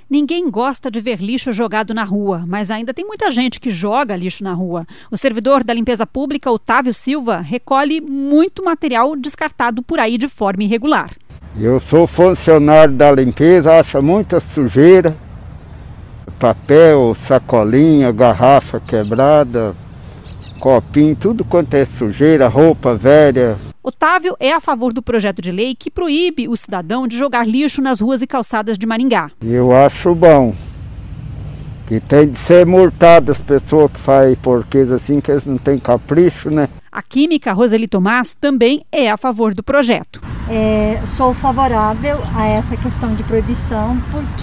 Ninguém gosta de ver lixo jogado na rua, mas ainda tem muita gente que joga lixo na rua. O servidor da limpeza pública, Otávio Silva, recolhe muito material descartado por aí de forma irregular. Eu sou funcionário da limpeza, acho muita sujeira, papel, sacolinha, garrafa quebrada, copinho, tudo quanto é sujeira, roupa velha. Otávio é a favor do projeto de lei que proíbe o cidadão de jogar lixo nas ruas e calçadas de Maringá. Eu acho bom, que tem de ser multado as pessoas que fazem porquês assim, que eles não têm capricho, né? A química Roseli Tomás também é a favor do projeto. Sou favorável a essa questão de proibição,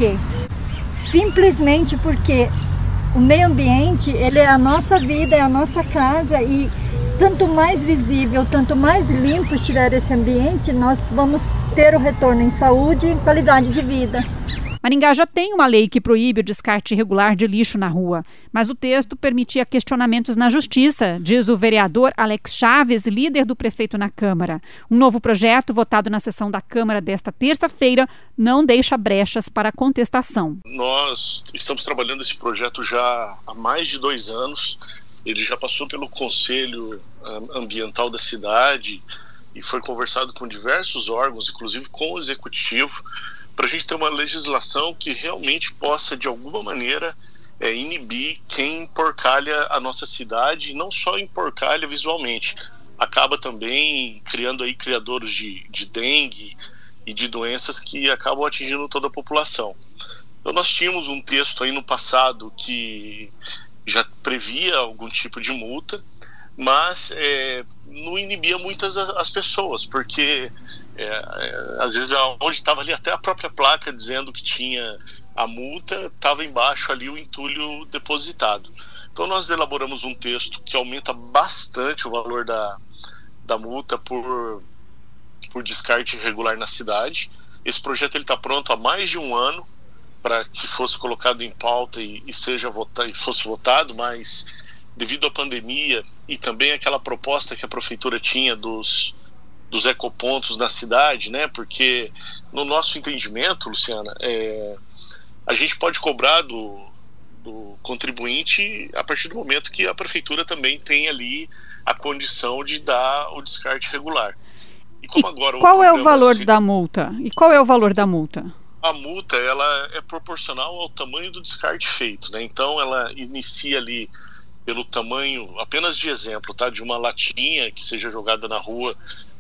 simplesmente porque o meio ambiente, ele é a nossa vida, é a nossa casa, e tanto mais visível, tanto mais limpo estiver esse ambiente, nós vamos ter o retorno em saúde e em qualidade de vida. Maringá já tem uma lei que proíbe o descarte irregular de lixo na rua, mas o texto permitia questionamentos na justiça, diz o vereador Alex Chaves, líder do prefeito na Câmara. Um novo projeto, votado na sessão da Câmara desta terça-feira, não deixa brechas para contestação. Nós estamos trabalhando esse projeto já há mais de 2 anos. Ele já passou pelo Conselho Ambiental da cidade e foi conversado com diversos órgãos, inclusive com o Executivo, para a gente ter uma legislação que realmente possa, de alguma maneira, inibir quem emporcalha a nossa cidade, e não só emporcalha visualmente, acaba também criando aí criadouros de dengue e de doenças que acabam atingindo toda a população. Então nós tínhamos um texto aí no passado que já previa algum tipo de multa, mas não inibia muitas as pessoas, porque às vezes onde estava ali até a própria placa dizendo que tinha a multa, estava embaixo ali o entulho depositado. Então nós elaboramos um texto que aumenta bastante o valor da multa por descarte irregular na cidade. Esse projeto está pronto há mais de 1 ano para que fosse colocado em pauta e fosse votado, mas devido à pandemia e também aquela proposta que a prefeitura tinha dos ecopontos na cidade, né? Porque no nosso entendimento, Luciana, a gente pode cobrar do contribuinte a partir do momento que a prefeitura também tem ali a condição de dar o descarte regular. E como agora qual é o valor da multa? E qual é o valor da multa? A multa, ela é proporcional ao tamanho do descarte feito, né? Então ela inicia ali pelo tamanho, apenas de exemplo, tá? De uma latinha que seja jogada na rua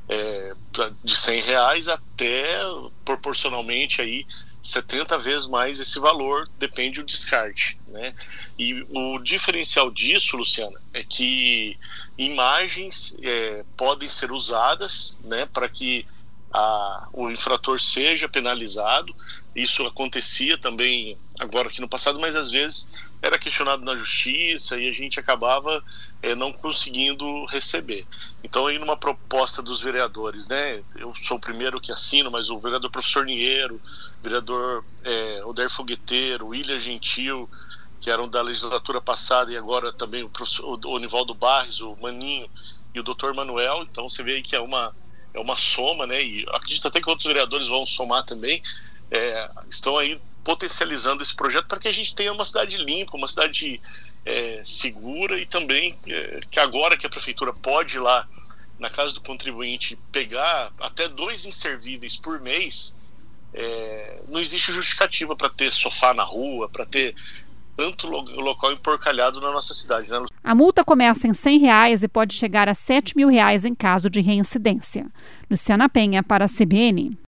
de R$100 até proporcionalmente aí 70 vezes mais esse valor, depende do descarte, né? E o diferencial disso, Luciana, é que imagens podem ser usadas, né, para que o infrator seja penalizado. Isso acontecia também agora aqui no passado, mas às vezes era questionado na justiça e a gente acabava não conseguindo receber. Então aí numa proposta dos vereadores, né, eu sou o primeiro que assino, mas o vereador professor Niero, vereador Odair Fogueteiro, William Gentil, que eram da legislatura passada, e agora também o Onivaldo Barres, o Maninho e o doutor Manuel. Então você vê aí que é uma soma, né, e acredito até que outros vereadores vão somar também, estão aí potencializando esse projeto para que a gente tenha uma cidade limpa, uma cidade segura, e também que agora que a prefeitura pode ir lá na casa do contribuinte pegar até 2 inservíveis por mês, não existe justificativa para ter sofá na rua, para ter tanto local emporcalhado na nossa cidade, né? A multa começa em R$100 e pode chegar a R$7.000 em caso de reincidência. Luciana Penha, para a CBN.